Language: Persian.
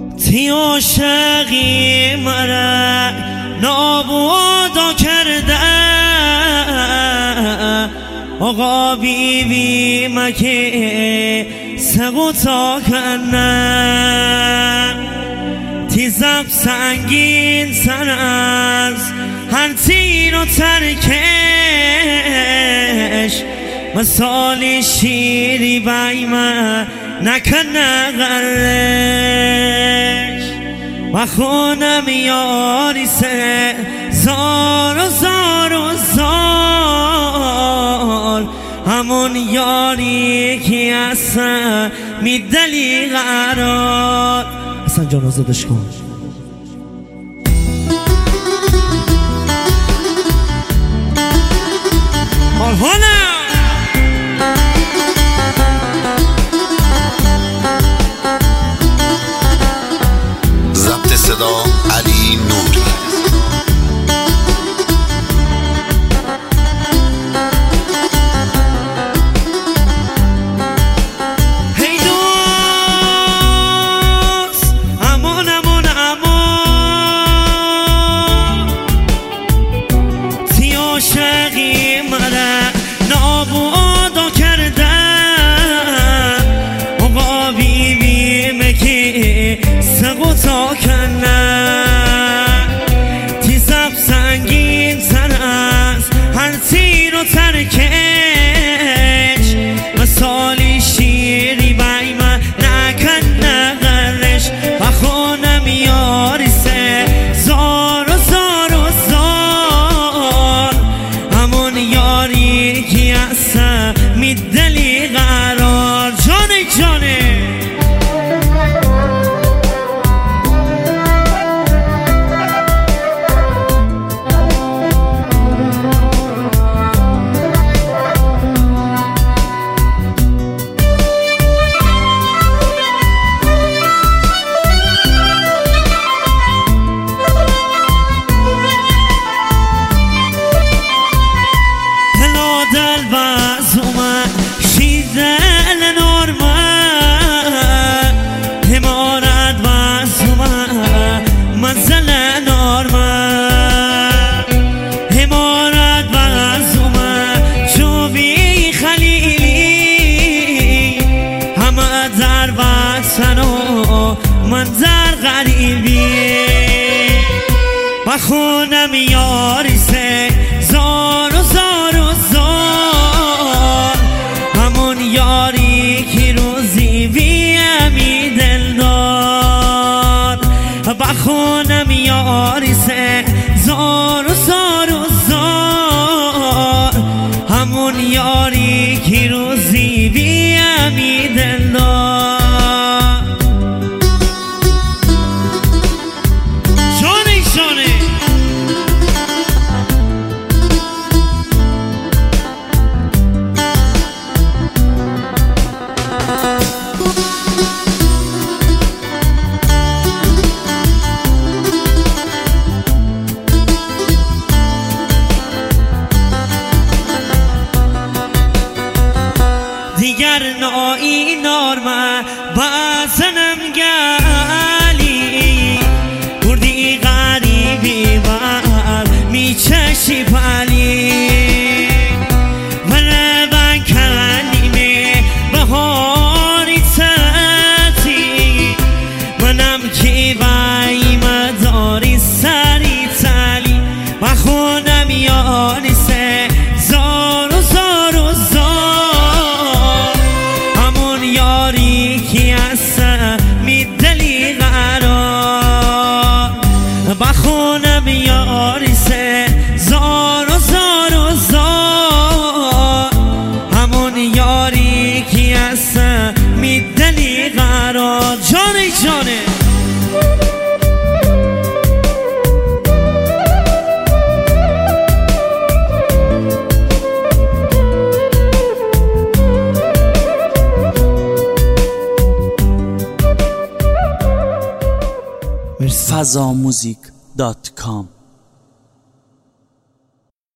تی عاشقی مرا نابودا کرده آقا بیبی مکه سقوطا کنه تی زب سنگین سر از هر تیر و ترکش مثال شیری بیمه نکنه غرش و خونم یاری سه زار و زار و زار همون یاری که اصلا میدلی قرار اصلا جان آزادش کن مالهانه ضبط صدا علی نوری هی دوست امان امان امان تی عاشقی مرا نابودا کرده آقا بیبی مکی سقوطا کنه تی زب سنگین سر از هر تیر و ترکش مثالی شیری بیمه نکنه غرش و خونم یاری سه زار و زار و زار همون یاری که اصلا میدلی قرار جانه جانه دل بازوما شیدل نورما همارد بازوما منزل نورما همارد بازوما جوبی خلیلی همه در وطنو من در غریبی و خونم یاری سه زار و زار و زار همون یاری که روزی بیمی دل دار و خونم یاری سه زار و زار و زار همون یاری که روزی بیمی دل دار شانه شانه دیگر نایی نارما بازنم گلی بردی غریبی بر میچشی پلی من کنیمه بهاری تتی منم که بایم داری سری تلی و خونم یاری سه زار و زار و زار همون یاری که اصلا میدلی قرار بخونم یاری سه زار و زار و زار همون یاری که اصلا میدلی قرار جانه جانه fazamuzik.com